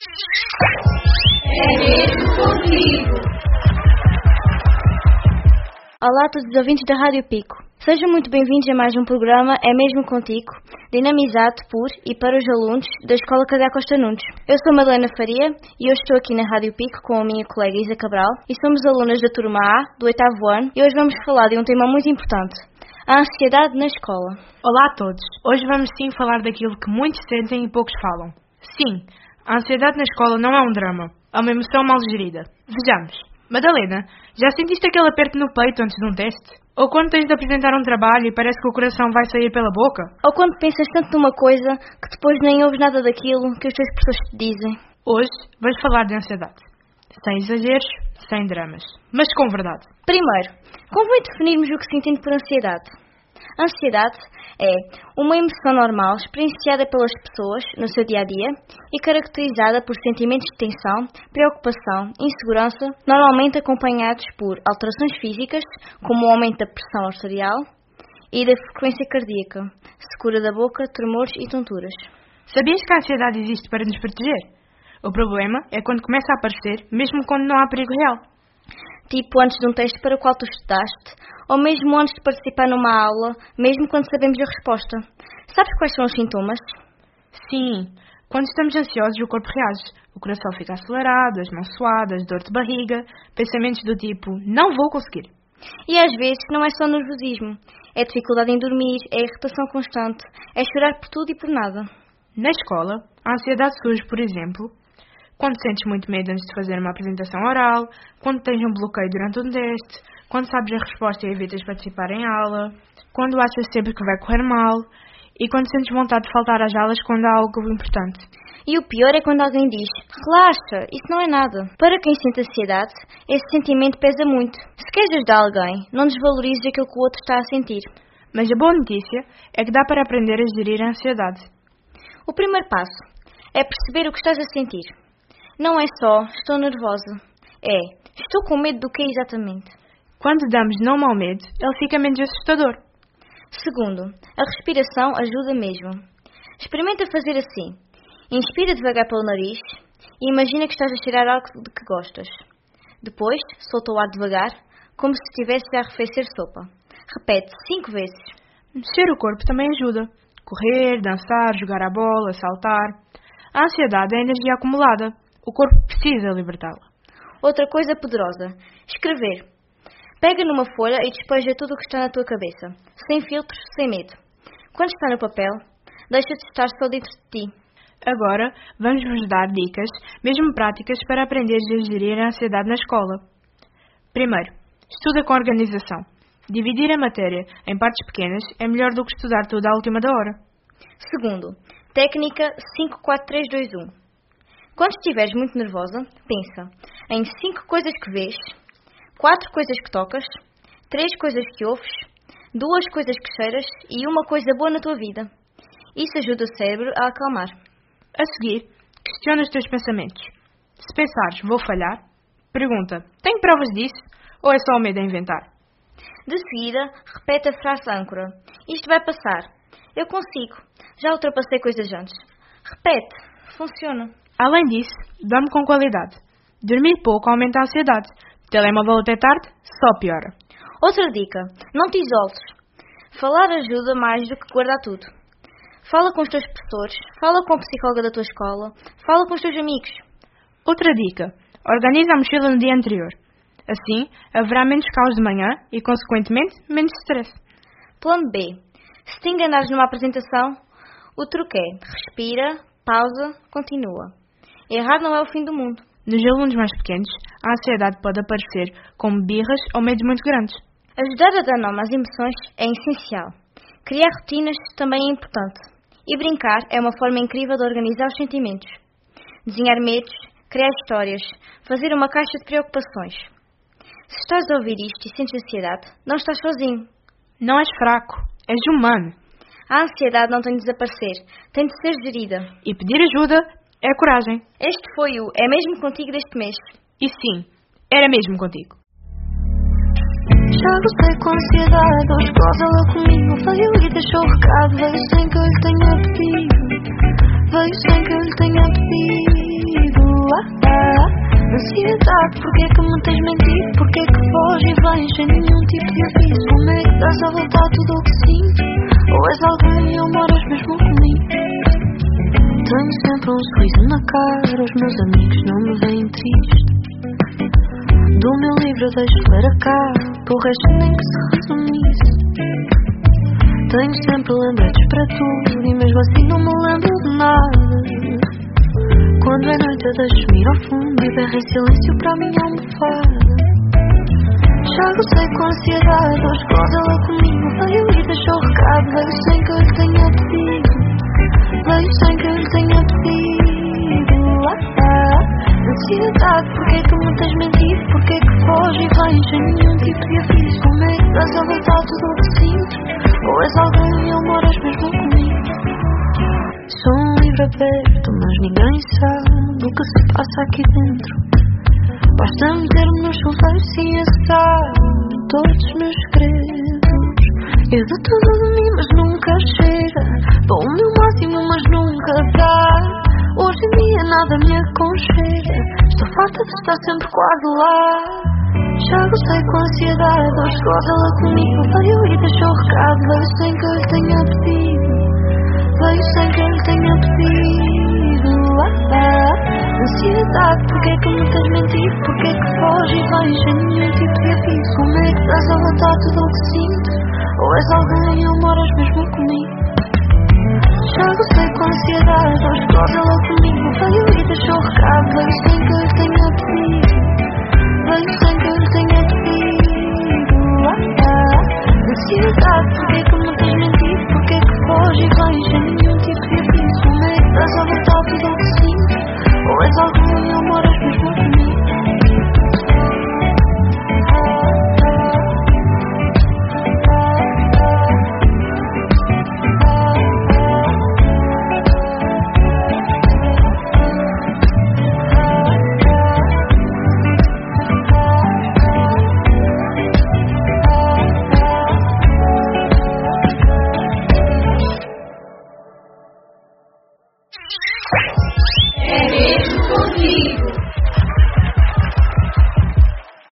É mesmo contigo. Olá a todos os ouvintes da Rádio Pico. Sejam muito bem-vindos a mais um programa É Mesmo Contigo, dinamizado por e para os alunos da Escola Cadê Costa Nunes. Eu sou Madalena Faria e hoje estou aqui na Rádio Pico com a minha colega Isa Cabral e somos alunas da turma A, do 8º ano, e hoje vamos falar de um tema muito importante: a ansiedade na escola. Olá a todos. Hoje vamos sim falar daquilo que muitos sentem e poucos falam. Sim, a ansiedade na escola não é um drama, é uma emoção mal gerida. Vejamos. Madalena, já sentiste aquele aperto no peito antes de um teste? Ou quando tens de apresentar um trabalho e parece que o coração vai sair pela boca? Ou quando pensas tanto numa coisa que depois nem ouves nada daquilo que os teus professores te dizem? Hoje vais falar de ansiedade. Sem exageros, sem dramas, mas com verdade. Primeiro, convém definirmos o que se entende por ansiedade. A ansiedade é uma emoção normal experienciada pelas pessoas no seu dia-a-dia e caracterizada por sentimentos de tensão, preocupação, insegurança, normalmente acompanhados por alterações físicas, como o aumento da pressão arterial e da frequência cardíaca, secura da boca, tremores e tonturas. Sabias que a ansiedade existe para nos proteger? O problema é quando começa a aparecer, mesmo quando não há perigo real. Tipo antes de um teste para o qual tu estudaste, ou mesmo antes de participar numa aula, mesmo quando sabemos a resposta. Sabes quais são os sintomas? Sim, quando estamos ansiosos o corpo reage. O coração fica acelerado, as mãos suadas, dor de barriga, pensamentos do tipo, não vou conseguir. E às vezes não é só nervosismo, é dificuldade em dormir, é irritação constante, é chorar por tudo e por nada. Na escola, a ansiedade surge, por exemplo, quando sentes muito medo antes de fazer uma apresentação oral, quando tens um bloqueio durante um teste, quando sabes a resposta e evitas participar em aula, quando achas sempre que vai correr mal e quando sentes vontade de faltar às aulas quando há algo importante. E o pior é quando alguém diz, relaxa, isso não é nada. Para quem sente ansiedade, esse sentimento pesa muito. Se queres ajudar alguém, não desvalorizes aquilo que o outro está a sentir. Mas a boa notícia é que dá para aprender a gerir a ansiedade. O primeiro passo é perceber o que estás a sentir. Não é só, estou nervosa. É, estou com medo do que exatamente? Quando damos nome ao medo, ele fica menos assustador. Segundo, a respiração ajuda mesmo. Experimenta fazer assim. Inspira devagar pelo nariz e imagina que estás a cheirar algo de que gostas. Depois, solta o ar devagar, como se estivesse a arrefecer sopa. Repete 5 vezes. Mexer o corpo também ajuda. Correr, dançar, jogar a bola, saltar. A ansiedade é energia acumulada. O corpo precisa libertá-la. Outra coisa poderosa. Escrever. Pega numa folha e despeja tudo o que está na tua cabeça. Sem filtros, sem medo. Quando está no papel, deixa de estar só dentro de ti. Agora, vamos-vos dar dicas, mesmo práticas, para aprenderes a gerir a ansiedade na escola. Primeiro, estuda com organização. Dividir a matéria em partes pequenas é melhor do que estudar tudo à última da hora. Segundo, técnica 5-4-3-2-1. Quando estiveres muito nervosa, pensa em 5 coisas que vês, 4 coisas que tocas, 3 coisas que ouves, 2 coisas que cheiras e uma coisa boa na tua vida. Isso ajuda o cérebro a acalmar. A seguir, questiona os teus pensamentos. Se pensares, vou falhar, pergunta, tenho provas disso ou é só o medo a inventar? De seguida, repete a frase âncora. Isto vai passar. Eu consigo. Já ultrapassei coisas antes. Repete. Funciona. Além disso, dorme com qualidade. Dormir pouco aumenta a ansiedade. Telemóvel até tarde, só piora. Outra dica. Não te isoles. Falar ajuda mais do que guardar tudo. Fala com os teus professores. Fala com a psicóloga da tua escola. Fala com os teus amigos. Outra dica. Organiza a mochila no dia anterior. Assim, haverá menos caos de manhã e, consequentemente, menos stress. Plano B. Se te enganares numa apresentação, o truque é respira, pausa, continua. Errar não é o fim do mundo. Nos alunos mais pequenos, a ansiedade pode aparecer como birras ou medos muito grandes. Ajudar a dar nome às emoções é essencial. Criar rotinas também é importante. E brincar é uma forma incrível de organizar os sentimentos. Desenhar medos, criar histórias, fazer uma caixa de preocupações. Se estás a ouvir isto e sentes ansiedade, não estás sozinho. Não és fraco, és humano. A ansiedade não tem de desaparecer, tem de ser gerida. E pedir ajuda é coragem. Este foi o É Mesmo Contigo deste mês. E sim, era mesmo contigo. Já gostei com ansiedade, hoje goza ela comigo. Veio e deixou o recado, veio sem que eu lhe tenha pedido. Veio sem que eu lhe tenha pedido. Ansiedade, porque é que me tens mentido? Porque é que foge e vens sem nenhum tipo de aviso? Como é que dás a voltar tudo o que sinto? Ou és alguém ou moras mesmo comigo? Tenho sempre um sorriso na cara, os meus amigos não me veem triste. Do meu livro eu deixo para cá, por resto nem que se resumisse. Tenho sempre lembretes para tudo e mesmo assim não me lembro de nada. Quando é noite eu deixo-me ir ao fundo e berro em silêncio para a minha almofada. Já gostei com ansiedade, hoje goza ela comigo. Veio e deixou o recado, veio sem que eu lhe tenha pedido. Veio sem que eu lhe tenha pedido. Ansiedade, porque é que me tens mentido? Porque é que foge e vens sem nenhum tipo de aviso? Como é que dás a voltar tudo o que sinto? Ou és alguém ou moras mesmo comigo? Sou um livro aberto, mas ninguém sabe o que se passa aqui dentro. Basta meter-me no chuveiro e encetar todos os meus segredos. Eu dou tudo de mim, mas nunca chega. Dou o meu máximo, mas nunca dá. Hoje em dia nada me aconchega. Estou farta de estar sempre quase lá. Já gostei com ansiedade, hoje goza ela comigo. Veio e deixou o recado, veio sem que eu lhe tenha pedido. Veio sem que eu lhe tenha pedido. Ansiedade, porque é que me tens mentido? Porque é que foge e vens sem nenhum tipo de aviso? Como é que dás a voltar tudo o que sinto? Ou és alguém ou moras mesmo comigo? Já gostei com ansiedade, hoje goza ela comigo. Veio e deixou o